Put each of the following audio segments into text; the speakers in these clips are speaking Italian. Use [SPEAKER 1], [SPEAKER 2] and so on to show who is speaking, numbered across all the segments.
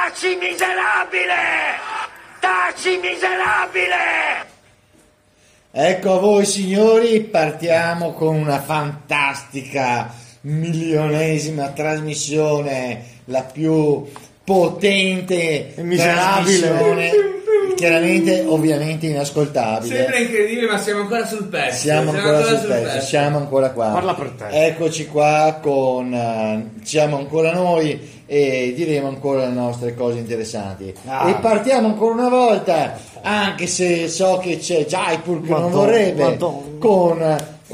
[SPEAKER 1] Taci miserabile! Taci miserabile!
[SPEAKER 2] Ecco a voi signori, partiamo con una fantastica milionesima trasmissione, la più potente trasmissione, chiaramente ovviamente inascoltabile.
[SPEAKER 3] Sembra incredibile, ma siamo ancora sul pezzo.
[SPEAKER 2] Siamo ancora sul pezzo, siamo ancora qua.
[SPEAKER 4] Parla per te.
[SPEAKER 2] Eccoci qua siamo ancora noi e diremo ancora le nostre cose interessanti. E partiamo ancora una volta, anche se so che c'è Jaipur che non vorrebbe, con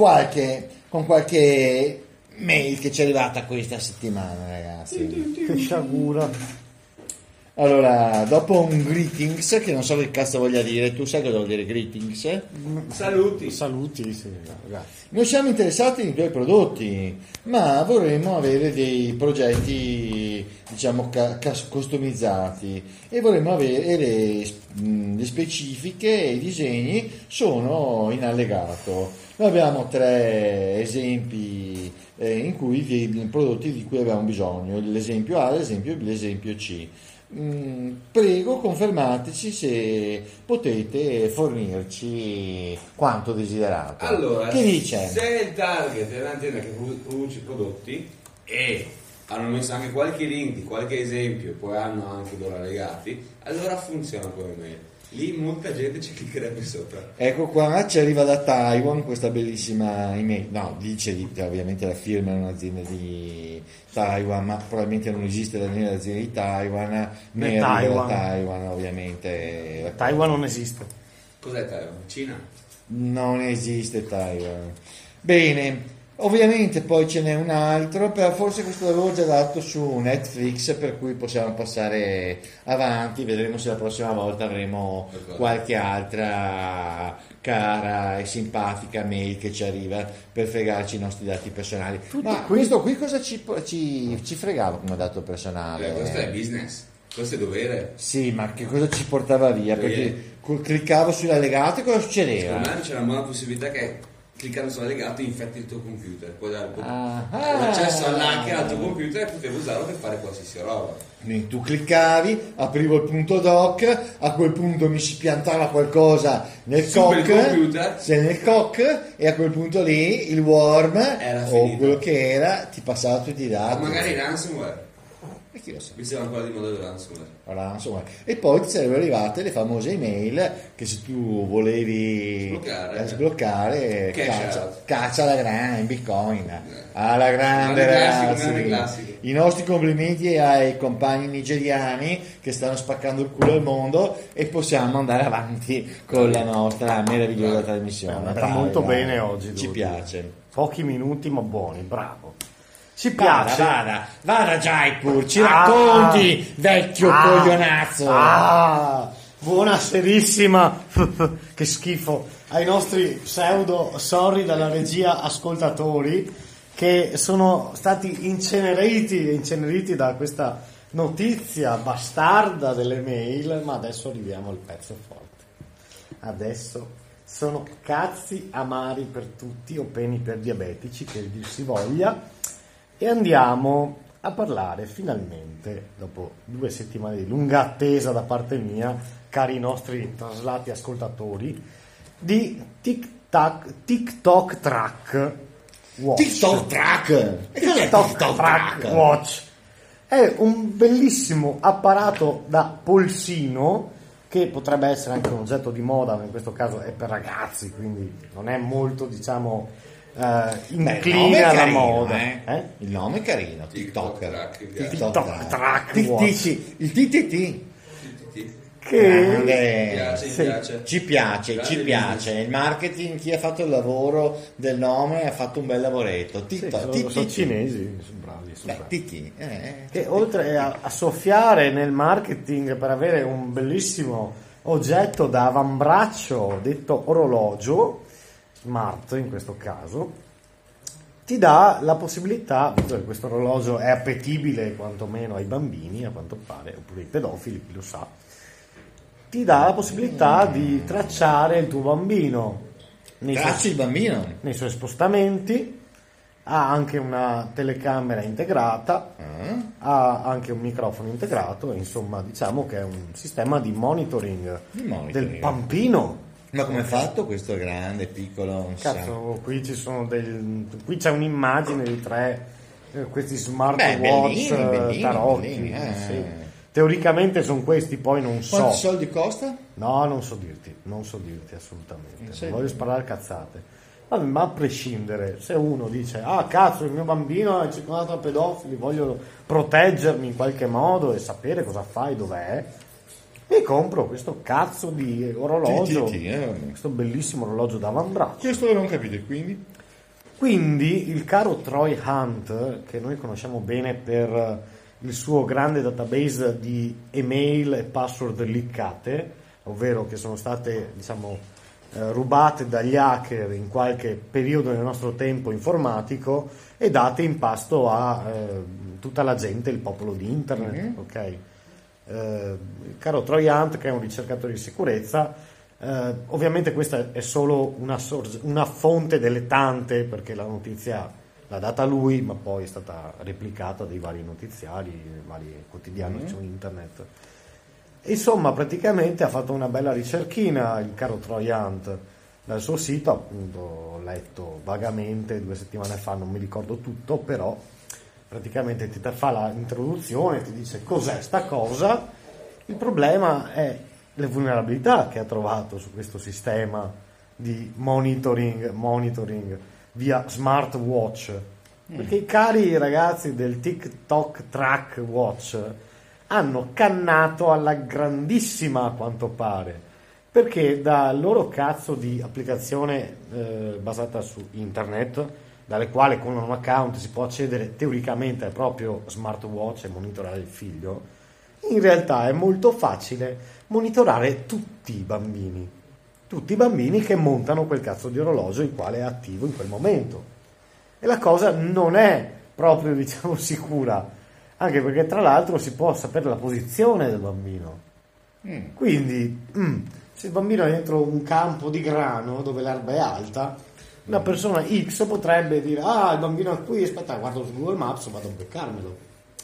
[SPEAKER 2] qualche mail che ci è arrivata questa settimana, ragazzi.
[SPEAKER 4] Che sciagura.
[SPEAKER 2] Allora, dopo un greetings, che non so che cazzo voglia dire, tu sai cosa vuol dire greetings?
[SPEAKER 3] Saluti,
[SPEAKER 4] sì, ragazzi.
[SPEAKER 2] Noi siamo interessati nei tuoi prodotti, ma vorremmo avere dei progetti, diciamo, customizzati e vorremmo avere le specifiche e i disegni sono in allegato. Noi abbiamo 3 esempi in cui dei prodotti di cui abbiamo bisogno, l'esempio A, l'esempio B, l'esempio C. Prego confermateci se potete fornirci quanto desiderato.
[SPEAKER 3] Allora,
[SPEAKER 2] che dice?
[SPEAKER 3] Se il target è un'azienda che produce prodotti e hanno messo anche qualche link di qualche esempio e poi hanno anche loro allegati, allora funziona come mail. Lì molta gente ci cliccherebbe sopra.
[SPEAKER 2] Ecco qua, ci arriva da Taiwan questa bellissima email. No, dice ovviamente la firma è un'azienda di Taiwan, ma probabilmente non esiste l'azienda di Taiwan, né arriva da Taiwan ovviamente.
[SPEAKER 4] Taiwan non esiste.
[SPEAKER 3] Cos'è Taiwan? Cina?
[SPEAKER 2] Non esiste Taiwan. Bene. Ovviamente poi ce n'è un altro, però forse questo l'avevo già dato su Netflix, per cui possiamo passare avanti, vedremo se la prossima volta avremo qualche altra cara e simpatica mail che ci arriva per fregarci i nostri dati personali. Ma questo qui cosa ci fregava come dato personale?
[SPEAKER 3] Questo è business, questo è dovere.
[SPEAKER 2] Sì, ma che cosa ci portava via? Perché cliccavo sull'allegato e cosa succedeva?
[SPEAKER 3] Secondo me c'è una buona possibilità che cliccando sull'allegato infetti il tuo computer, puoi dare l'accesso all'hacker al tuo computer e potevi usarlo per fare qualsiasi roba.
[SPEAKER 2] Quindi tu cliccavi, aprivo il punto doc, a quel punto mi si piantava qualcosa nel cock e a quel punto lì il worm o quello che era ti passava tutti i dati.
[SPEAKER 3] O magari ransomware.
[SPEAKER 2] E chi lo sa?
[SPEAKER 3] Visto ancora di modo del ransomware.
[SPEAKER 2] E poi ti sarebbero arrivate le famose email che se tu volevi sbloccare caccia alla grande in Bitcoin. Alla grande, ragazzi. I nostri complimenti ai compagni nigeriani che stanno spaccando il culo al mondo e possiamo andare avanti con la nostra meravigliosa trasmissione.
[SPEAKER 4] Sta molto bene oggi.
[SPEAKER 2] Ci piace.
[SPEAKER 4] Pochi minuti ma buoni, bravo. Ci piace.
[SPEAKER 2] Vada Jaipur, ci racconti, vecchio coglionazzo.
[SPEAKER 4] Buonaserissima. Che schifo. Ai nostri pseudo sorry dalla regia ascoltatori che sono stati inceneriti da questa notizia bastarda delle mail, ma adesso arriviamo al pezzo forte. Adesso sono cazzi amari per tutti o peni per diabetici, che dir si voglia. E andiamo a parlare finalmente, dopo 2 settimane di lunga attesa da parte mia, cari nostri traslati ascoltatori, di TikTok Track Watch.
[SPEAKER 2] TikTok Track?
[SPEAKER 4] TikTok Track Watch è un bellissimo apparato da polsino che potrebbe essere anche un oggetto di moda, ma in questo caso è per ragazzi, quindi non è molto, diciamo, inclina alla moda.
[SPEAKER 2] Il nome è carino,
[SPEAKER 3] TikTok
[SPEAKER 4] Track
[SPEAKER 2] il TTT
[SPEAKER 3] che
[SPEAKER 2] ci piace. Il marketing, chi ha fatto il lavoro del nome ha fatto un bel lavoretto.
[SPEAKER 4] Sono cinesi, sono bravi.
[SPEAKER 2] Che
[SPEAKER 4] oltre a soffiare nel marketing per avere un bellissimo oggetto da avambraccio detto orologio smart, in questo caso ti dà la possibilità, visto che questo orologio è appetibile quantomeno ai bambini a quanto pare, oppure ai pedofili, chi lo sa, ti dà la possibilità di tracciare il tuo bambino nei suoi spostamenti, ha anche una telecamera integrata, ha anche un microfono integrato, insomma diciamo che è un sistema di monitoring, del bambino.
[SPEAKER 2] Ma come è fatto questo grande, piccolo? Non
[SPEAKER 4] Cazzo, qui ci sono qui c'è un'immagine di 3 questi smartwatch
[SPEAKER 2] bellini,
[SPEAKER 4] tarocchi.
[SPEAKER 2] bellini,
[SPEAKER 4] Sì. Teoricamente sono questi, poi non so.
[SPEAKER 2] Quanti soldi costa?
[SPEAKER 4] No, non so dirti assolutamente.
[SPEAKER 2] Non
[SPEAKER 4] Non
[SPEAKER 2] sai
[SPEAKER 4] voglio
[SPEAKER 2] dire.
[SPEAKER 4] sparare cazzate. Ma a prescindere, se uno dice cazzo, il mio bambino è circondato da pedofili, voglio proteggermi in qualche modo e sapere cosa fa e dov'è, mi compro questo cazzo di orologio, questo bellissimo orologio d'avambraccio.
[SPEAKER 2] Questo non capite,
[SPEAKER 4] Quindi il caro Troy Hunt, che noi conosciamo bene per il suo grande database di email e password leakate, ovvero che sono state, diciamo, rubate dagli hacker in qualche periodo del nostro tempo informatico e date in pasto a tutta la gente, il popolo di internet, ok? Il caro Troy Hunt, che è un ricercatore di sicurezza, ovviamente questa è solo una fonte delle tante, perché la notizia l'ha data lui, ma poi è stata replicata dai vari notiziari, vari quotidiani su internet. Insomma, praticamente ha fatto una bella ricerchina il caro Troy Hunt dal suo sito, appunto, ho letto vagamente 2 settimane fa, non mi ricordo tutto, però praticamente ti fa l'introduzione, ti dice cos'è sta cosa. Il problema è le vulnerabilità che ha trovato su questo sistema di monitoring via smartwatch, perché i cari ragazzi del TikTok Track Watch hanno cannato alla grandissima, a quanto pare, perché da loro cazzo di applicazione basata su internet, dalle quali con un account si può accedere teoricamente al proprio smartwatch e monitorare il figlio, in realtà è molto facile monitorare tutti i bambini che montano quel cazzo di orologio il quale è attivo in quel momento, e la cosa non è proprio, diciamo, sicura, anche perché tra l'altro si può sapere la posizione del bambino. Quindi se il bambino è dentro un campo di grano dove l'erba è alta, una persona X potrebbe dire il bambino è qui, aspetta, guardo su Google Maps, vado a beccarmelo,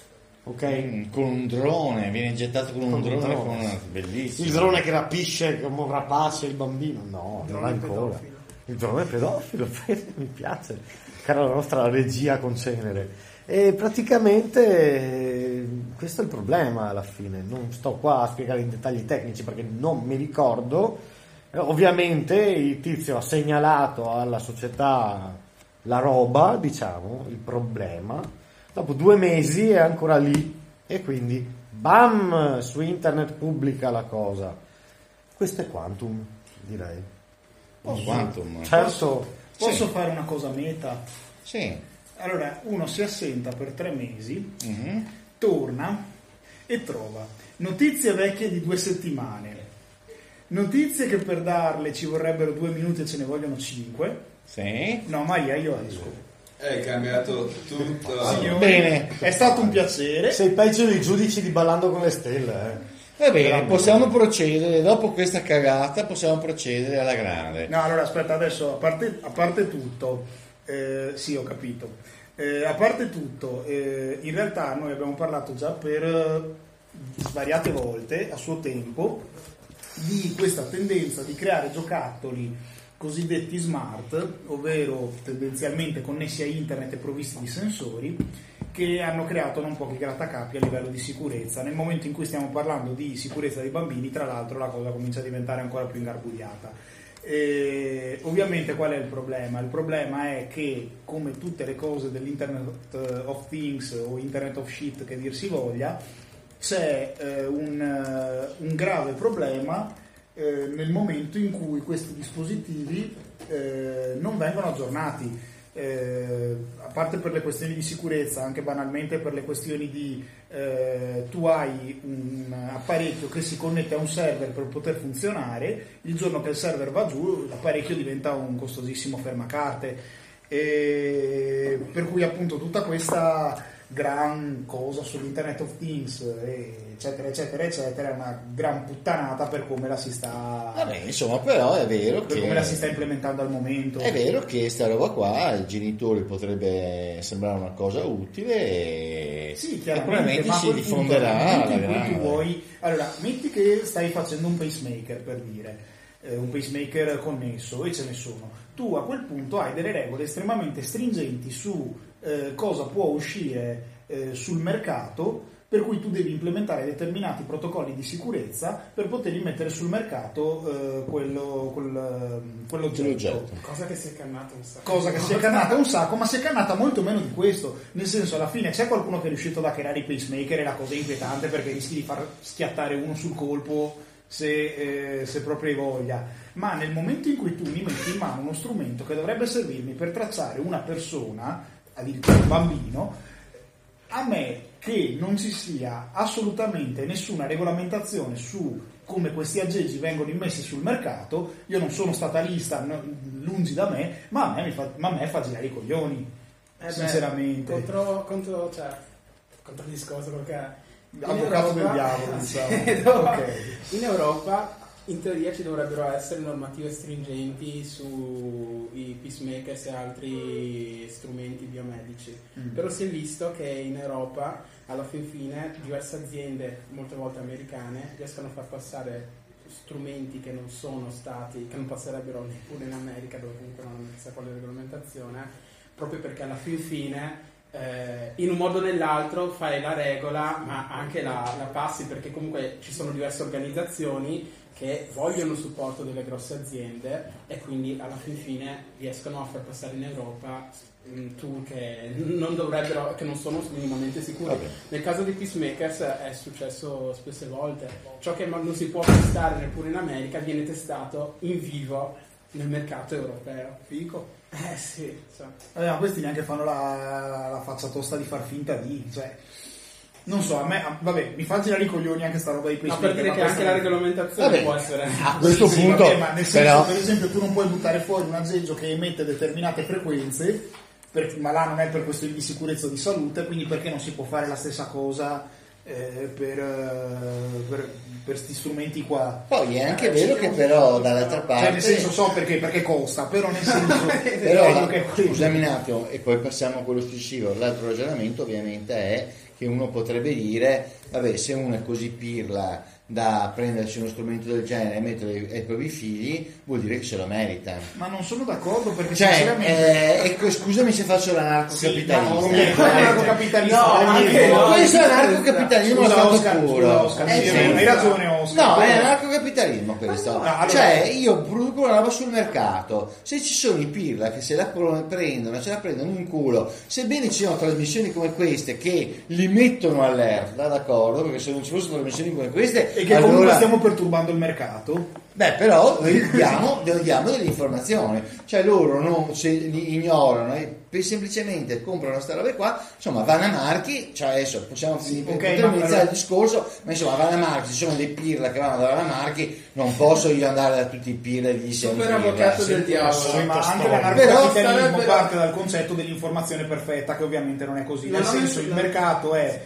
[SPEAKER 4] ok?
[SPEAKER 2] Con un drone, viene gettato con un drone. Bellissimo.
[SPEAKER 4] Il drone che rapisce come un rapace il bambino, no, non ancora. Il drone pedofilo, mi piace, cara la nostra regia con cenere. E praticamente questo è il problema alla fine. Non sto qua a spiegare in dettagli tecnici perché non mi ricordo. Ovviamente il tizio ha segnalato alla società la roba, diciamo, il problema. Dopo 2 mesi è ancora lì e quindi bam, su internet pubblica la cosa. Questo è Quantum, direi.
[SPEAKER 2] Quantum.
[SPEAKER 4] Certo.
[SPEAKER 5] Posso fare una cosa meta?
[SPEAKER 2] Sì.
[SPEAKER 5] Allora, uno si assenta per 3 mesi, torna e trova notizie vecchie di 2 settimane, notizie che per darle ci vorrebbero 2 minuti e ce ne vogliono 5.
[SPEAKER 2] Sì.
[SPEAKER 5] No, ma io esco.
[SPEAKER 3] È cambiato tutto.
[SPEAKER 5] Signori,
[SPEAKER 2] Bene.
[SPEAKER 5] è stato un piacere.
[SPEAKER 4] Sei peggio dei giudici di Ballando con le Stelle,
[SPEAKER 2] Va bene, possiamo procedere. Dopo questa cagata possiamo procedere alla grande.
[SPEAKER 5] No, allora aspetta, adesso a parte tutto, sì, ho capito. A parte tutto, in realtà noi abbiamo parlato già per svariate volte a suo tempo di questa tendenza di creare giocattoli cosiddetti smart, ovvero tendenzialmente connessi a internet e provvisti di sensori, che hanno creato non pochi grattacapi a livello di sicurezza. Nel momento in cui stiamo parlando di sicurezza dei bambini, tra l'altro, la cosa comincia a diventare ancora più ingarbugliata. Ovviamente qual è il problema? Il problema è che, come tutte le cose dell'Internet of Things o Internet of Shit che dir si voglia, c'è un grave problema nel momento in cui questi dispositivi non vengono aggiornati. A parte per le questioni di sicurezza, anche banalmente per le questioni di tu hai un apparecchio che si connette a un server per poter funzionare, il giorno che il server va giù l'apparecchio diventa un costosissimo fermacarte, per cui appunto tutta questa gran cosa sull'Internet of Things, eccetera eccetera eccetera, è una gran puttanata per come la si sta
[SPEAKER 2] Vabbè, insomma, però è vero
[SPEAKER 5] per
[SPEAKER 2] che
[SPEAKER 5] come la si sta implementando al momento.
[SPEAKER 2] è vero che sta roba qua ai genitori potrebbe sembrare una cosa utile e
[SPEAKER 5] Sì,
[SPEAKER 2] e
[SPEAKER 5] chiaramente,
[SPEAKER 2] probabilmente
[SPEAKER 5] ma a
[SPEAKER 2] si
[SPEAKER 5] quel punto,
[SPEAKER 2] diffonderà
[SPEAKER 5] nel momento
[SPEAKER 2] alla
[SPEAKER 5] in cui tu
[SPEAKER 2] grande.
[SPEAKER 5] vuoi, allora, metti che stai facendo un pacemaker, per dire, un pacemaker connesso, e ce ne sono. Tu a quel punto hai delle regole estremamente stringenti su cosa può uscire sul mercato, per cui tu devi implementare determinati protocolli di sicurezza per poter mettere sul mercato quell'oggetto.
[SPEAKER 6] Cosa che si è cannata un sacco.
[SPEAKER 5] Cosa che si è cannata un sacco, ma si è cannata molto meno di questo. Nel senso, alla fine c'è qualcuno che è riuscito ad hackerare i pacemaker, e la cosa è inquietante perché rischi di far schiattare uno sul colpo se proprio hai voglia. Ma nel momento in cui tu mi metti in mano uno strumento che dovrebbe servirmi per tracciare una persona, addirittura un bambino, a me che non ci sia assolutamente nessuna regolamentazione su come questi aggeggi vengono immessi sul mercato, io non sono statalista, lungi da me, ma a me fa girare i coglioni, sinceramente.
[SPEAKER 6] Contro il discorso, perché
[SPEAKER 5] Avvocato del diavolo, diciamo. Ok.
[SPEAKER 6] In Europa in teoria ci dovrebbero essere normative stringenti sui peacemakers e altri strumenti biomedici, però si è visto che in Europa alla fin fine diverse aziende, molte volte americane, riescono a far passare strumenti che non sono stati, che non passerebbero neppure in America, dove comunque non c'è quella regolamentazione, proprio perché alla fin fine in un modo o nell'altro fai la regola, ma anche la passi, perché comunque ci sono diverse organizzazioni che vogliono il supporto delle grosse aziende e quindi alla fin fine riescono a far passare in Europa tool che non dovrebbero, che non sono minimamente sicuri.
[SPEAKER 2] Vabbè.
[SPEAKER 6] Nel caso di peacemakers è successo spesse volte, ciò che non si può testare neppure in America viene testato in vivo nel mercato europeo.
[SPEAKER 5] Fico.
[SPEAKER 6] Sì, so.
[SPEAKER 5] Ma questi neanche fanno la faccia tosta di far finta di, cioè, non so, vabbè, mi fa girare i coglioni anche sta roba di
[SPEAKER 6] No,
[SPEAKER 5] pacemaker.
[SPEAKER 6] per dire che anche la regolamentazione
[SPEAKER 2] Vabbè,
[SPEAKER 6] può essere
[SPEAKER 2] a questo
[SPEAKER 5] Sì,
[SPEAKER 2] punto
[SPEAKER 5] vabbè, ma nel senso,
[SPEAKER 2] però
[SPEAKER 5] per esempio, tu non puoi buttare fuori un aggeggio che emette determinate frequenze, ma là non è per questioni di sicurezza o di salute, quindi perché non si può fare la stessa cosa per questi strumenti qua?
[SPEAKER 2] poi è anche vero che però dall'altra parte,
[SPEAKER 5] Cioè, nel senso, so perché costa, però nel senso
[SPEAKER 2] però
[SPEAKER 5] che è quello.
[SPEAKER 2] scusami un attimo e poi passiamo a quello successivo. L'altro ragionamento ovviamente è che uno potrebbe dire vabbè, se uno è così pirla da prendersi uno strumento del genere e metterlo ai propri figli, vuol dire che se lo merita.
[SPEAKER 5] Ma non sono d'accordo, perché
[SPEAKER 2] Cioè,
[SPEAKER 5] sinceramente
[SPEAKER 2] ecco, scusami se faccio l'anarcocapitalista.
[SPEAKER 5] no, l'anarcocapitalista,
[SPEAKER 6] No, anche no.
[SPEAKER 2] Questo è anarcocapitalismo
[SPEAKER 5] Scusa,
[SPEAKER 2] stato
[SPEAKER 5] Oscar,
[SPEAKER 2] puro.
[SPEAKER 5] scusa, Oscar, sì,
[SPEAKER 2] sì.
[SPEAKER 5] hai ragione, Oscar.
[SPEAKER 2] No, è
[SPEAKER 5] Però-
[SPEAKER 2] anarcocapitalismo questo.
[SPEAKER 5] No, allora-
[SPEAKER 2] Cioè, io produco una roba sul mercato. Se ci sono i pirla che se la prendono, ce la prendono in culo, sebbene ci siano trasmissioni come queste che li mettono all'erta, d'accordo? Perché se non ci fossero trasmissioni come queste,
[SPEAKER 5] e che comunque
[SPEAKER 2] allora
[SPEAKER 5] stiamo perturbando il mercato.
[SPEAKER 2] beh, però noi diamo delle informazioni, cioè loro non se li ignorano e semplicemente comprano sta roba qua, insomma Vanna Marchi, cioè adesso possiamo potremmo iniziare il discorso, ma insomma Vanna Marchi, ci sono dei pirla che vanno da Vanna Marchi, non posso io andare da tutti i pirla e gli siamo
[SPEAKER 6] super avvocato del diavolo.
[SPEAKER 5] Sì, ma anche
[SPEAKER 2] Però
[SPEAKER 5] l'anarcocapitalismo
[SPEAKER 6] sarebbero-
[SPEAKER 5] parte dal concetto dell'informazione perfetta, che ovviamente non è così,
[SPEAKER 6] No,
[SPEAKER 5] nel
[SPEAKER 6] non è-
[SPEAKER 5] senso il mercato è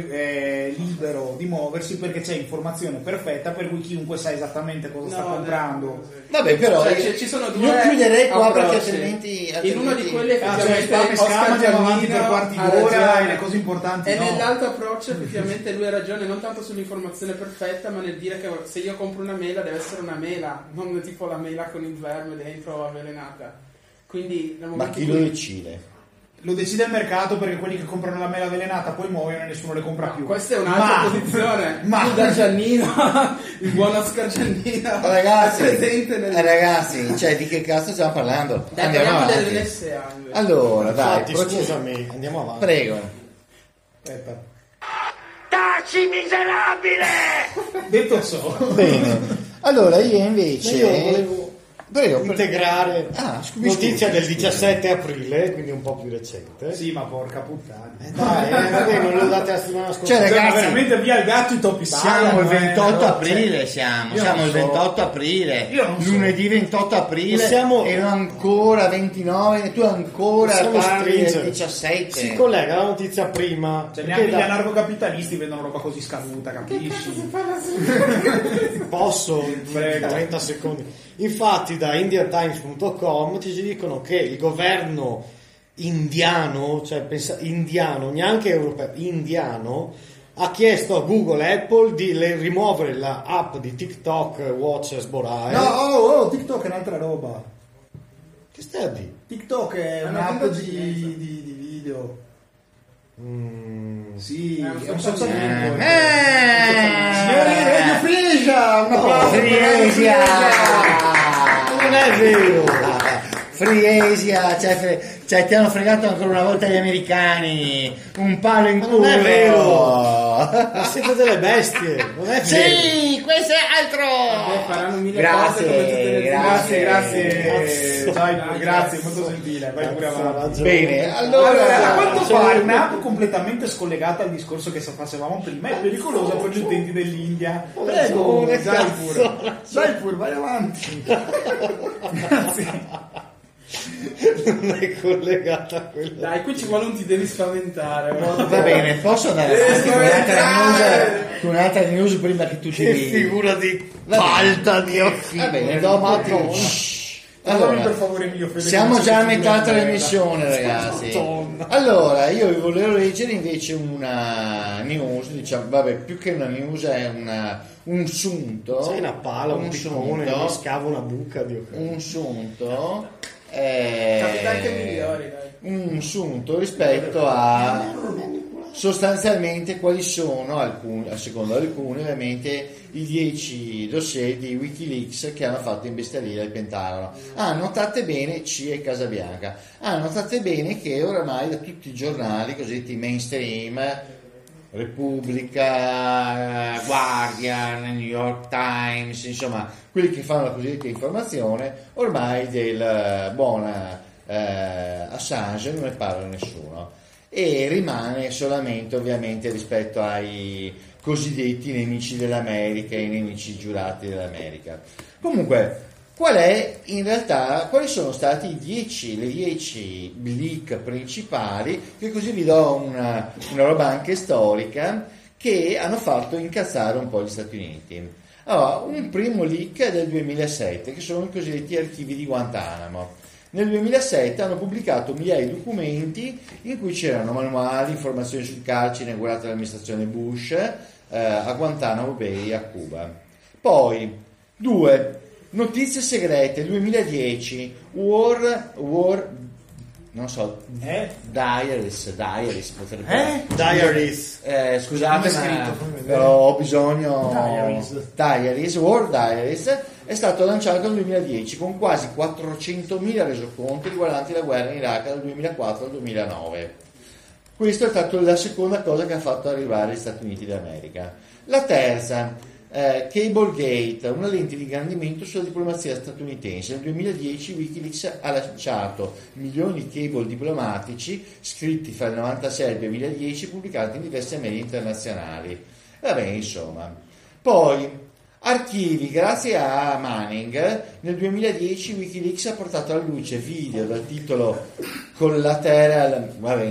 [SPEAKER 5] libero di muoversi perché c'è informazione perfetta, per cui chiunque sa esattamente cosa sta comprando.
[SPEAKER 2] Vabbè, però
[SPEAKER 6] Cioè, ci sono due
[SPEAKER 2] io chiuderei qua perché
[SPEAKER 6] approcci.
[SPEAKER 2] altrimenti
[SPEAKER 6] in uno di quelli
[SPEAKER 5] Ah, cioè,
[SPEAKER 6] effettivamente
[SPEAKER 5] spam e scam, andiamo avanti per
[SPEAKER 6] Giannino
[SPEAKER 5] quarti
[SPEAKER 6] ha
[SPEAKER 5] d'ora
[SPEAKER 6] ragione.
[SPEAKER 5] e le cose importanti
[SPEAKER 6] E
[SPEAKER 5] no.
[SPEAKER 6] nell'altro approccio effettivamente lui ha ragione, non tanto sull'informazione perfetta, ma nel dire che se io compro una mela deve essere una mela, non tipo la mela con il verme dentro avvelenata. Quindi nel
[SPEAKER 2] ma
[SPEAKER 6] momento
[SPEAKER 2] chi
[SPEAKER 6] in
[SPEAKER 2] lo
[SPEAKER 6] cui-
[SPEAKER 2] decide?
[SPEAKER 5] Lo decide il mercato, perché quelli che comprano la mela avvelenata poi muoiono e nessuno le compra più.
[SPEAKER 6] Questa è un'altra posizione. Tu da Giannino, il buon Oscar Giannino,
[SPEAKER 2] Ragazzi,
[SPEAKER 6] è presente nel...
[SPEAKER 2] ragazzi, cioè di che cazzo stiamo parlando?
[SPEAKER 6] Dai,
[SPEAKER 2] Andiamo
[SPEAKER 6] parliamo
[SPEAKER 2] avanti.
[SPEAKER 6] dell'NSA invece.
[SPEAKER 2] Allora, dai,
[SPEAKER 4] Infatti, scusami, andiamo avanti.
[SPEAKER 2] prego.
[SPEAKER 5] Aspetta.
[SPEAKER 1] Taci miserabile!
[SPEAKER 5] Detto ciò,
[SPEAKER 2] Bene. Allora io invece
[SPEAKER 4] Io volevo
[SPEAKER 2] Prego,
[SPEAKER 4] integrare
[SPEAKER 2] mi
[SPEAKER 4] notizia
[SPEAKER 2] scusi,
[SPEAKER 4] del 17 aprile, quindi un po' più recente.
[SPEAKER 5] Sì, ma porca puttana.
[SPEAKER 4] Dai, vabbè, non lo date la settimana scorsa.
[SPEAKER 2] Cioè,
[SPEAKER 5] Ma
[SPEAKER 2] ragazzi,
[SPEAKER 5] veramente via il gatto i topi
[SPEAKER 2] siamo il 28 aprile,
[SPEAKER 5] Io
[SPEAKER 2] siamo
[SPEAKER 5] non
[SPEAKER 2] il
[SPEAKER 5] so.
[SPEAKER 2] 28 aprile,
[SPEAKER 5] Io non so.
[SPEAKER 2] lunedì 28 aprile,
[SPEAKER 4] Possiamo-
[SPEAKER 2] erano ancora 29, tu ancora
[SPEAKER 4] Possiamo
[SPEAKER 2] parli del
[SPEAKER 4] stringere.
[SPEAKER 2] 17.
[SPEAKER 4] Si collega la notizia prima.
[SPEAKER 5] Cioè,
[SPEAKER 4] perché
[SPEAKER 5] neanche gli
[SPEAKER 4] da-
[SPEAKER 5] anarcocapitalisti vedono roba così scaduta, capisci?
[SPEAKER 4] Posso?
[SPEAKER 5] Prego.
[SPEAKER 4] 30 secondi. Infatti da indiatimes.com ci dicono che il governo indiano, cioè indiano, neanche europeo, indiano, ha chiesto a Google e Apple di rimuovere la app di TikTok Watch Sborae.
[SPEAKER 5] No, TikTok è un'altra roba.
[SPEAKER 4] Che stai a dire?
[SPEAKER 5] TikTok è
[SPEAKER 6] È una
[SPEAKER 5] un'app
[SPEAKER 6] tenda
[SPEAKER 5] di video. Sì,
[SPEAKER 6] un
[SPEAKER 5] è un
[SPEAKER 6] social
[SPEAKER 5] social
[SPEAKER 6] network.
[SPEAKER 5] network. Signori, Radio Frisia, un applauso per Radio
[SPEAKER 2] Friesia!
[SPEAKER 4] Non è vero!
[SPEAKER 2] Friesia, cioè ti hanno fregato ancora una volta gli americani, un palo in
[SPEAKER 4] Ma
[SPEAKER 2] culo.
[SPEAKER 4] non è vero! Ma siete delle bestie! Non è vero!
[SPEAKER 2] Sì, questo è altro.
[SPEAKER 6] Faranno mille cose come tutte le
[SPEAKER 5] Grazie,
[SPEAKER 4] Cazzo.
[SPEAKER 5] Dai, grazie, molto gentile. Vai pure avanti.
[SPEAKER 2] Bene,
[SPEAKER 5] Allora, a quanto
[SPEAKER 4] Cioè,
[SPEAKER 5] pare un'app completamente scollegata al discorso che facevamo prima è pericolosa per gli utenti dell'India. Prego,
[SPEAKER 4] ragione,
[SPEAKER 5] dai pure.
[SPEAKER 4] cazzo.
[SPEAKER 5] Dai pure, vai avanti. Grazie.
[SPEAKER 4] Non è collegata a quello.
[SPEAKER 6] Dai, qui ci vuole un ti devi spaventare.
[SPEAKER 2] va bene, posso andare avanti con un'altra news prima che tu ci
[SPEAKER 4] Che
[SPEAKER 2] vedi?
[SPEAKER 4] figura di falta di
[SPEAKER 2] Va bene,
[SPEAKER 4] do
[SPEAKER 2] Madonna.
[SPEAKER 5] Allora, per
[SPEAKER 2] Allora,
[SPEAKER 5] favore mio Fede,
[SPEAKER 2] siamo
[SPEAKER 5] che
[SPEAKER 2] già a
[SPEAKER 5] non sei
[SPEAKER 2] metà
[SPEAKER 5] tu,
[SPEAKER 2] trasmissione, ragazzi.
[SPEAKER 4] Madonna.
[SPEAKER 2] Allora, io vi volevo leggere invece una news, diciamo, vabbè, più che una news è un sunto.
[SPEAKER 4] C'è una pala, un piccone, mi
[SPEAKER 2] sunto,
[SPEAKER 4] scavo una buca di
[SPEAKER 2] un sunto,
[SPEAKER 6] Capita anche migliori, dai.
[SPEAKER 2] un sunto rispetto a sostanzialmente quali sono alcuni, secondo alcuni ovviamente, i 10 dossier di Wikileaks che hanno fatto imbestialire il Pentagono. Notate bene CIA e Casa Bianca. Notate bene che oramai da tutti i giornali cosiddetti mainstream, Repubblica, Guardian, New York Times, insomma quelli che fanno la cosiddetta informazione, ormai del buon Assange non ne parla nessuno e rimane solamente ovviamente rispetto ai cosiddetti nemici dell'America e i nemici giurati dell'America. Comunque, quali sono stati le 10 leak principali, che così vi do una roba anche storica, che hanno fatto incazzare un po' gli Stati Uniti. Allora, un primo leak è del 2007, che sono i cosiddetti archivi di Guantanamo. Nel 2007 hanno pubblicato migliaia di documenti in cui c'erano manuali, informazioni sul carcere inaugurate dall'amministrazione Bush a Guantanamo Bay a Cuba. Poi, 2. Notizie segrete, 2010, non so, Diaries potrebbe
[SPEAKER 4] Diaries.
[SPEAKER 2] scusate, ma ho bisogno. World Diaries è stato lanciato nel 2010 con quasi 400.000 resoconti riguardanti la guerra in Iraq dal 2004 al 2009. Questa è stata la seconda cosa che ha fatto arrivare gli Stati Uniti d'America. La terza, Cablegate, una lente di ingrandimento sulla diplomazia statunitense. Nel 2010 Wikileaks ha lanciato milioni di cable diplomatici scritti fra il 96 e il 2010 pubblicati in diversi media internazionali. Vabbè, insomma. Poi archivi, grazie a Manning, nel 2010 Wikileaks ha portato alla luce video dal titolo Collateral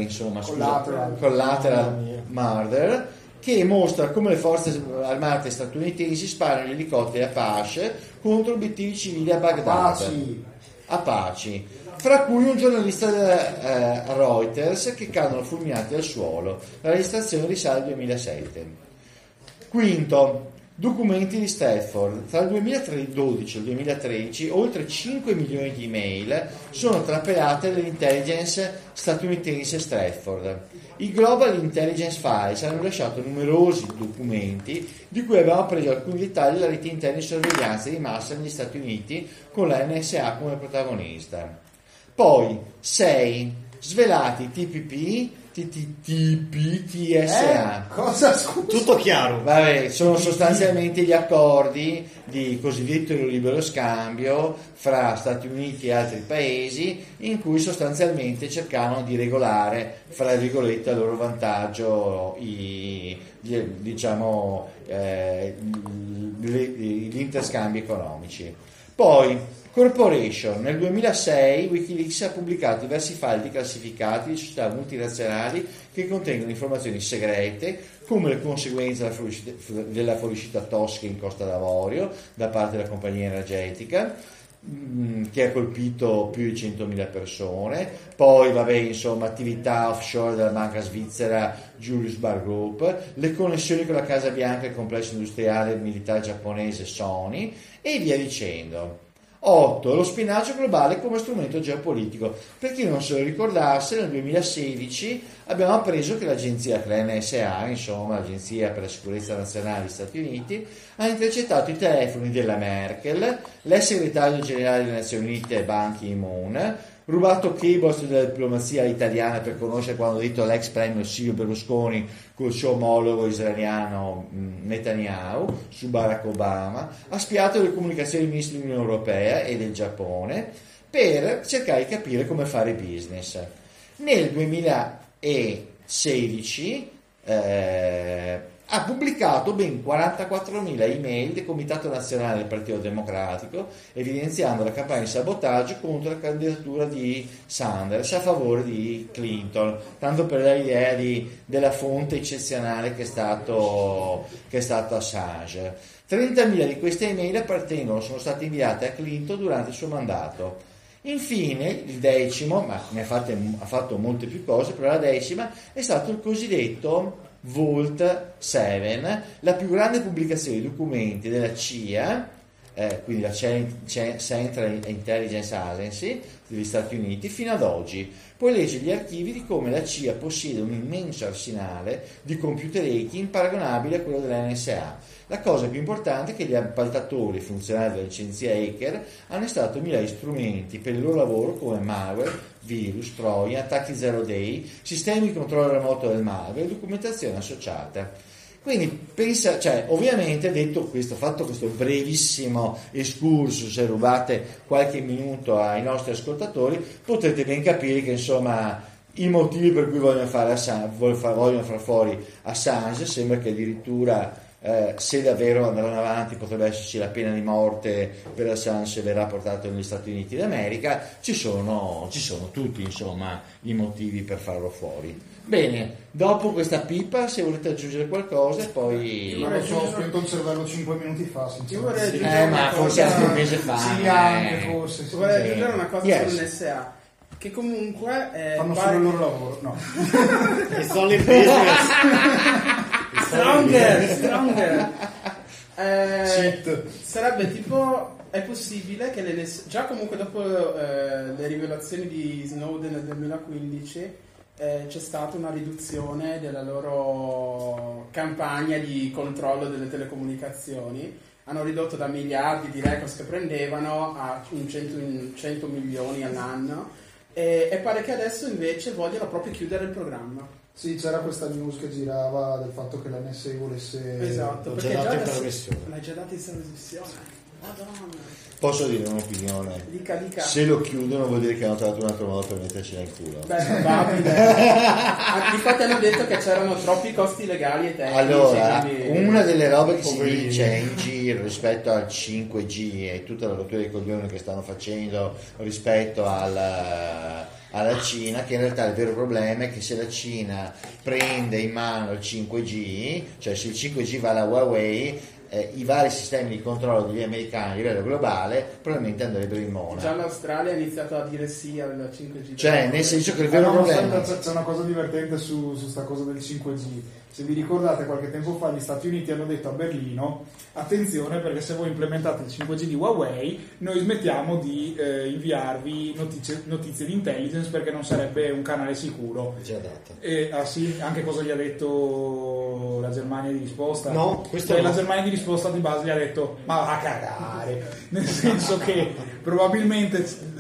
[SPEAKER 2] Murder, che mostra come le forze armate statunitensi sparano gli elicotteri Apache contro obiettivi civili a Baghdad. Apache, fra cui un giornalista della Reuters che cadono fulminati al suolo. La registrazione risale al 2007. Quinto, documenti di Stafford. Tra il 2012 e il 2013 oltre 5 milioni di email sono trapelate dall'intelligence statunitense Stafford. I Global Intelligence Files hanno rilasciato numerosi documenti di cui abbiamo preso alcuni dettagli della rete interna di sorveglianza di massa negli Stati Uniti con la NSA come protagonista. Poi 6. Svelati TPP, TTP-TSA.
[SPEAKER 5] Cosa, scusa?
[SPEAKER 4] Tutto chiaro.
[SPEAKER 2] Vabbè, sono sostanzialmente gli accordi di cosiddetto libero scambio fra Stati Uniti e altri paesi, in cui sostanzialmente cercavano di regolare, fra virgolette, a loro vantaggio gli interscambi economici. Poi Corporation. Nel 2006 Wikileaks ha pubblicato diversi file classificati di società multinazionali che contengono informazioni segrete, come le conseguenze della fuoriuscita tossica in Costa d'Avorio da parte della compagnia energetica, che ha colpito più di 100.000 persone. Poi attività offshore della banca svizzera Julius Baer Group, le connessioni con la Casa Bianca e il complesso industriale e militare giapponese Sony, e via dicendo. 8. Lo spionaggio globale come strumento geopolitico. Per chi non se lo ricordasse, nel 2016 abbiamo appreso che l'agenzia NSA, l'Agenzia per la Sicurezza Nazionale degli Stati Uniti, ha intercettato i telefoni della Merkel, l'ex segretario generale delle Nazioni Unite Ban Ki-moon, rubato cables della diplomazia italiana per conoscere quando ha detto l'ex premio Silvio Berlusconi col suo omologo israeliano Netanyahu su Barack Obama, ha spiato le comunicazioni dei ministri dell'Unione Europea e del Giappone per cercare di capire come fare business. Nel 2016 ha pubblicato ben 44.000 email del Comitato Nazionale del Partito Democratico, evidenziando la campagna di sabotaggio contro la candidatura di Sanders a favore di Clinton, tanto per dare l'idea della fonte eccezionale che è stato Assange. 30.000 di queste email sono state inviate a Clinton durante il suo mandato. Infine, il 10°, ma ne ha fatto molte più cose, però la 10ª è stato il cosiddetto Vault 7, la più grande pubblicazione di documenti della CIA, quindi la Central Intelligence Agency degli Stati Uniti, fino ad oggi. Poi legge gli archivi di come la CIA possiede un immenso arsenale di computer hacking paragonabile a quello della NSA. La cosa più importante è che gli appaltatori e funzionari dell'agenzia hacker hanno installato migliaia di strumenti per il loro lavoro come malware, virus, trojan, attacchi zero day, sistemi di controllo remoto del malware e documentazione associata. Quindi ovviamente fatto questo brevissimo excursus, se rubate qualche minuto ai nostri ascoltatori, potrete ben capire che i motivi per cui vogliono far fuori Assange sembra che addirittura se davvero andranno avanti potrebbe esserci la pena di morte per Assange se verrà portato negli Stati Uniti d'America. Ci sono tutti i motivi per farlo fuori. Bene, dopo questa pipa, se volete aggiungere qualcosa, e poi
[SPEAKER 5] Io ho spento il cervello 5 minuti fa, sinceramente.
[SPEAKER 6] ma
[SPEAKER 2] forse anche un mese fa.
[SPEAKER 5] Sì, anche forse.
[SPEAKER 6] Vorrei aggiungere una cosa
[SPEAKER 2] Yes.
[SPEAKER 6] sull'NSA, che comunque
[SPEAKER 5] Fanno solo il loro lavoro, no.
[SPEAKER 4] It's only business.
[SPEAKER 6] Stronger.
[SPEAKER 5] Cheat.
[SPEAKER 6] Sarebbe tipo, è possibile che già comunque dopo le rivelazioni di Snowden nel 2015 c'è stata una riduzione della loro campagna di controllo delle telecomunicazioni. Hanno ridotto da miliardi di records che prendevano a 100 milioni all'anno, e pare che adesso invece vogliono proprio chiudere il programma.
[SPEAKER 5] Sì, c'era questa news che girava del fatto che la NSA volesse...
[SPEAKER 6] Esatto,
[SPEAKER 4] L'ho
[SPEAKER 6] perché
[SPEAKER 4] già dato in
[SPEAKER 6] adesso
[SPEAKER 4] trasmissione.
[SPEAKER 6] l'hai già dato in trasmissione. Madonna.
[SPEAKER 2] Posso dire un'opinione?
[SPEAKER 6] Dica.
[SPEAKER 2] Se lo chiudono vuol dire che hanno trovato un altro modo per metterci nel culo.
[SPEAKER 6] Beh, probabile. Infatti hanno detto che c'erano troppi costi legali e tecnici.
[SPEAKER 2] Allora,
[SPEAKER 6] quindi...
[SPEAKER 2] una delle robe che si dice in giro rispetto al 5G e tutta la rottura di coglioni che stanno facendo rispetto alla Cina, che in realtà il vero problema è che se la Cina prende in mano il 5G, cioè se il 5G va alla Huawei, i vari sistemi di controllo degli americani a livello globale probabilmente andrebbero in mona.
[SPEAKER 6] Già l'Australia ha iniziato a dire sì al 5G.
[SPEAKER 2] Cioè, nel senso che il vero problema...
[SPEAKER 5] C'è una cosa divertente su sta cosa del 5G. Se vi ricordate, qualche tempo fa gli Stati Uniti hanno detto a Berlino: attenzione, perché se voi implementate il 5G di Huawei noi smettiamo di inviarvi notizie di intelligence, perché non sarebbe un canale sicuro. Sì, anche cosa gli ha detto la Germania di risposta?
[SPEAKER 4] No, questo no.
[SPEAKER 5] La Germania di risposta di base gli ha detto: ma va a cagare, nel senso che probabilmente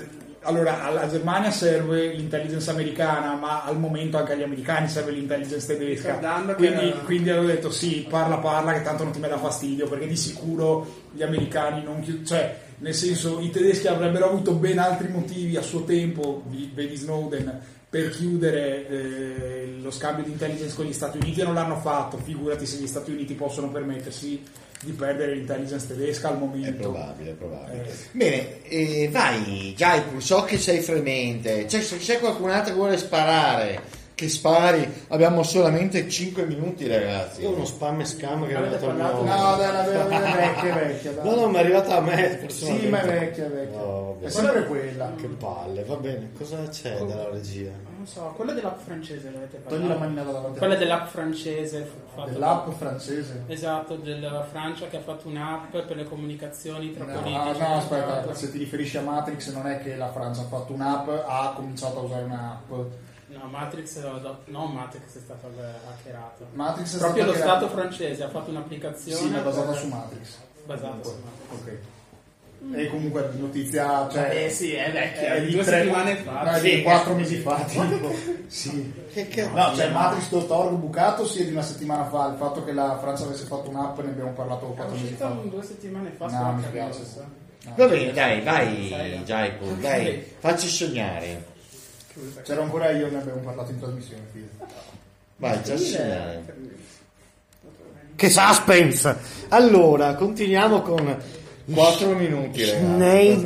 [SPEAKER 5] allora alla Germania serve l'intelligence americana, ma al momento anche agli americani serve l'intelligence tedesca.
[SPEAKER 6] Ricordando che
[SPEAKER 5] Quindi hanno detto sì, parla, che tanto non ti mi dà fastidio, perché di sicuro gli americani non cioè, nel senso, i tedeschi avrebbero avuto ben altri motivi a suo tempo, vedi Snowden, per chiudere lo scambio di intelligence con gli Stati Uniti, e non l'hanno fatto. Figurati se gli Stati Uniti possono permettersi di perdere l'intelligence tedesca al momento.
[SPEAKER 2] È probabile. Bene, vai Jaipur, so che sei fremente, c'è qualcun altro che vuole sparare, che spari, abbiamo solamente 5 minuti ragazzi.
[SPEAKER 4] Io uno spam e scam che è
[SPEAKER 6] Avete
[SPEAKER 4] arrivato al
[SPEAKER 6] parlato?
[SPEAKER 4] mio.
[SPEAKER 5] No, dai, è vecchia. Dai.
[SPEAKER 4] No, ma è arrivata a me
[SPEAKER 5] Sì, ma è vecchia.
[SPEAKER 4] No, vabbè.
[SPEAKER 5] È sempre quella.
[SPEAKER 4] Che palle, va bene, cosa c'è dalla regia?
[SPEAKER 6] Non so, quella dell'app francese l'avete parlato?
[SPEAKER 5] Togli la manina davanti.
[SPEAKER 6] Quella dell'app francese fatta
[SPEAKER 5] Dell'app francese.
[SPEAKER 6] Esatto, della Francia, che ha fatto un'app per le comunicazioni tra politici.
[SPEAKER 5] No, aspetta, se ti riferisci a Matrix, non è che la Francia ha fatto un'app, ha cominciato a usare un'app.
[SPEAKER 6] No, Matrix è stata hackerata.
[SPEAKER 5] Matrix è
[SPEAKER 6] Proprio lo
[SPEAKER 5] stata hackerata.
[SPEAKER 6] Stato francese ha fatto un'applicazione.
[SPEAKER 5] Sì, ma è basata
[SPEAKER 6] per-
[SPEAKER 5] su Matrix.
[SPEAKER 6] Basata su
[SPEAKER 5] Ok. E comunque notizia, cioè,
[SPEAKER 6] sì, è vecchia,
[SPEAKER 5] è di
[SPEAKER 6] 2
[SPEAKER 5] tre-
[SPEAKER 6] settimane fa.
[SPEAKER 5] no, è di 4 mesi fa, tipo. Sì.
[SPEAKER 4] Che cazzo?
[SPEAKER 5] No, cioè Matrix.org bucato sì, è di una settimana fa. Il fatto che la Francia avesse fatto un'app ne abbiamo parlato
[SPEAKER 6] È
[SPEAKER 5] 4 mesi
[SPEAKER 6] uscita
[SPEAKER 5] fa.
[SPEAKER 6] 2 settimane fa.
[SPEAKER 5] No, mi
[SPEAKER 6] su
[SPEAKER 5] spiace.
[SPEAKER 6] HMS.
[SPEAKER 2] Va bene, dai, vai
[SPEAKER 6] Sei.
[SPEAKER 2] Jaipur, dai, facci sognare.
[SPEAKER 5] C'ero ancora io, ne abbiamo parlato in trasmissione.
[SPEAKER 2] Vai, facci sognare.
[SPEAKER 4] Che suspense! Allora, continuiamo con
[SPEAKER 2] 4 minuti ragazzi.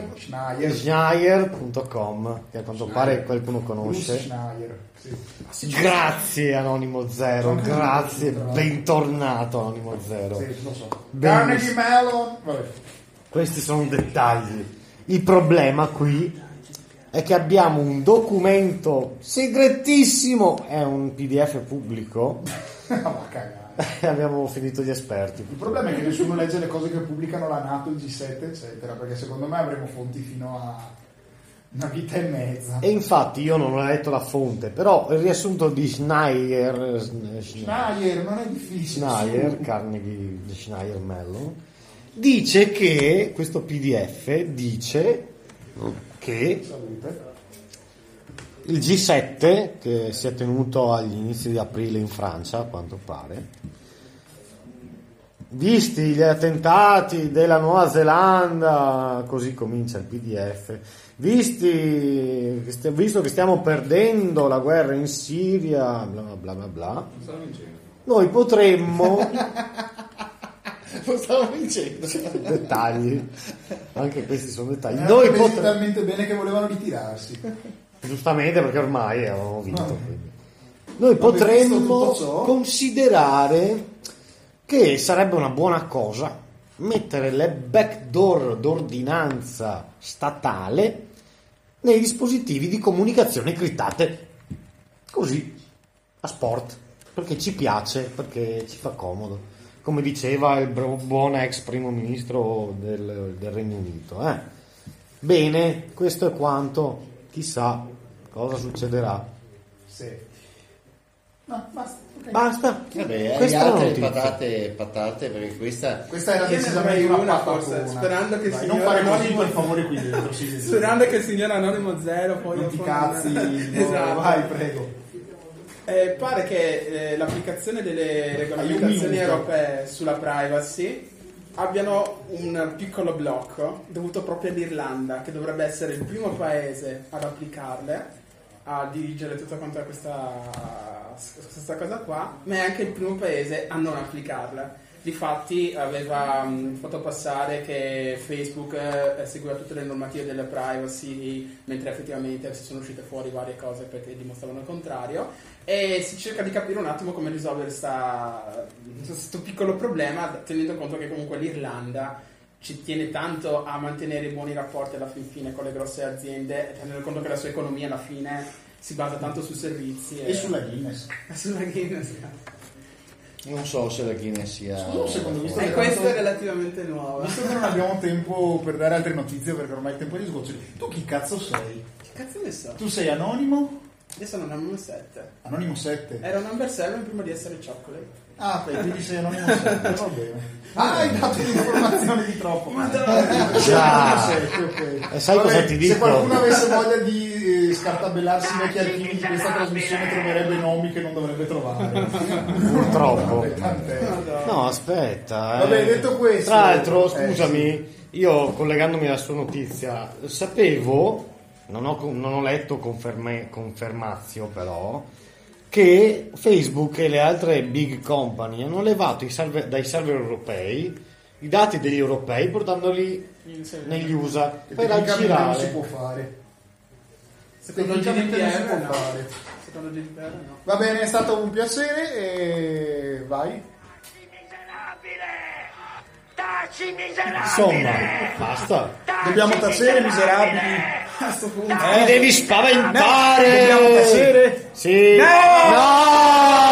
[SPEAKER 4] Schneier.com, che a quanto pare qualcuno conosce.
[SPEAKER 5] Schneier. Sì.
[SPEAKER 4] Grazie Anonimo Zero, grazie, bentornato Anonimo Zero.
[SPEAKER 5] Sì, lo so.
[SPEAKER 4] Benissimo.
[SPEAKER 5] Carnegie Mellon. Vabbè.
[SPEAKER 4] Questi sono dettagli. Il problema qui è che abbiamo un documento segretissimo, è un PDF pubblico.
[SPEAKER 5] Ma cagare.
[SPEAKER 4] Abbiamo finito gli esperti.
[SPEAKER 5] Il problema è che nessuno legge le cose che pubblicano la NATO, il G7, eccetera, perché secondo me avremo fonti fino a una vita e mezza.
[SPEAKER 4] E infatti io non ho letto la fonte, però il riassunto di Schneier,
[SPEAKER 5] Schneier, non è difficile.
[SPEAKER 4] Schneier, Carnegie Schneier Mellon, dice che questo PDF dice che
[SPEAKER 5] Salute.
[SPEAKER 4] il G7, che si è tenuto agli inizi di aprile in Francia, a quanto pare, visti gli attentati della Nuova Zelanda, così comincia il PDF, visto che stiamo perdendo la guerra in Siria, bla bla bla bla, noi potremmo
[SPEAKER 2] Lo stavo vincendo.
[SPEAKER 4] dettagli, anche questi sono dettagli,
[SPEAKER 5] Noi
[SPEAKER 4] noi
[SPEAKER 5] presi
[SPEAKER 4] potremmo,
[SPEAKER 5] talmente bene che volevano ritirarsi.
[SPEAKER 4] giustamente perché ormai avevamo vinto,
[SPEAKER 5] No.
[SPEAKER 4] quindi. Noi
[SPEAKER 5] Vabbè, visto
[SPEAKER 4] potremmo
[SPEAKER 5] tutto ciò-
[SPEAKER 4] considerare che sarebbe una buona cosa mettere le backdoor d'ordinanza statale nei dispositivi di comunicazione criptate, così, a sport, perché ci piace, perché ci fa comodo, come diceva il buon ex primo ministro del Regno Unito. Bene, questo è quanto, chissà cosa succederà.
[SPEAKER 5] Sì. No, basta. ok.
[SPEAKER 4] Basta.
[SPEAKER 2] Vabbè, hai
[SPEAKER 4] Questa è la
[SPEAKER 2] altre
[SPEAKER 4] notizia.
[SPEAKER 2] patate, perché questa...
[SPEAKER 5] Questa era
[SPEAKER 6] Io ne
[SPEAKER 5] decisamente
[SPEAKER 6] avrei una,
[SPEAKER 5] patatona.
[SPEAKER 6] forse, sperando che
[SPEAKER 5] Dai,
[SPEAKER 6] il
[SPEAKER 5] non
[SPEAKER 6] signor
[SPEAKER 5] fare così
[SPEAKER 6] Anonimo-
[SPEAKER 5] per favore qui dentro. Sì.
[SPEAKER 6] Sperando che il signor Anonimo Zero poi
[SPEAKER 5] Non ti
[SPEAKER 6] dopo
[SPEAKER 5] cazzi,
[SPEAKER 6] esatto.
[SPEAKER 5] vai, prego.
[SPEAKER 6] Pare che l'applicazione delle regolamentazioni
[SPEAKER 5] minuto.
[SPEAKER 6] europee sulla privacy abbiano un piccolo blocco dovuto proprio all'Irlanda, che dovrebbe essere il primo paese ad applicarle, a dirigere tutta quanta questa cosa qua, ma è anche il primo paese a non applicarle. Difatti aveva fatto passare che Facebook seguiva tutte le normative della privacy, mentre effettivamente si sono uscite fuori varie cose perché dimostravano il contrario, e si cerca di capire un attimo come risolvere questo piccolo problema, tenendo conto che comunque l'Irlanda ci tiene tanto a mantenere buoni rapporti alla fin fine con le grosse aziende, tenendo conto che la sua economia alla fine si basa tanto su servizi
[SPEAKER 5] E sulla Guinness.
[SPEAKER 6] sulla Guinness.
[SPEAKER 2] Non so se la Guinness sia...
[SPEAKER 5] Scusa un secondo, visto
[SPEAKER 6] E questa è relativamente nuova.
[SPEAKER 5] Visto che non abbiamo tempo per dare altre notizie, perché ormai il tempo è di sgoccioli, tu chi cazzo sei?
[SPEAKER 6] Che cazzo ne so?
[SPEAKER 5] Tu sei Anonimo?
[SPEAKER 6] Io sono number 7.
[SPEAKER 5] Anonimo 7.
[SPEAKER 6] Era number 7 prima di essere chocolate.
[SPEAKER 5] Ah, ok, quindi sei anonimo sempre, va bene. Ah, hai dato l'informazione di troppo. Ma
[SPEAKER 4] Già. E sai cosa ti dico?
[SPEAKER 5] Se qualcuno avesse voglia di scartabellarsi i vecchi archivi di questa trasmissione troverebbe nomi che non dovrebbe trovare.
[SPEAKER 4] Purtroppo.
[SPEAKER 5] Tant'è.
[SPEAKER 4] No, aspetta.
[SPEAKER 5] Vabbè, detto questo...
[SPEAKER 4] Tra l'altro, scusami, io collegandomi alla sua notizia, sapevo, non ho letto confermazio però, che Facebook e le altre big company hanno levato dai server europei i dati degli europei portandoli negli USA
[SPEAKER 5] Che
[SPEAKER 4] per
[SPEAKER 5] tecnicamente non si
[SPEAKER 4] aggirare.
[SPEAKER 5] può fare.
[SPEAKER 6] Secondo il
[SPEAKER 5] Tecnicamente non si
[SPEAKER 6] GDPR
[SPEAKER 5] può
[SPEAKER 6] no.
[SPEAKER 5] fare.
[SPEAKER 6] Secondo il GDPR no.
[SPEAKER 5] Va bene, è stato un piacere e vai.
[SPEAKER 1] Taci miserabile!
[SPEAKER 4] Insomma, basta.
[SPEAKER 5] Dobbiamo tacere, miserabili. A sto punto.
[SPEAKER 4] Ti devi spaventare.
[SPEAKER 5] Dobbiamo tacere?
[SPEAKER 4] Sì. No!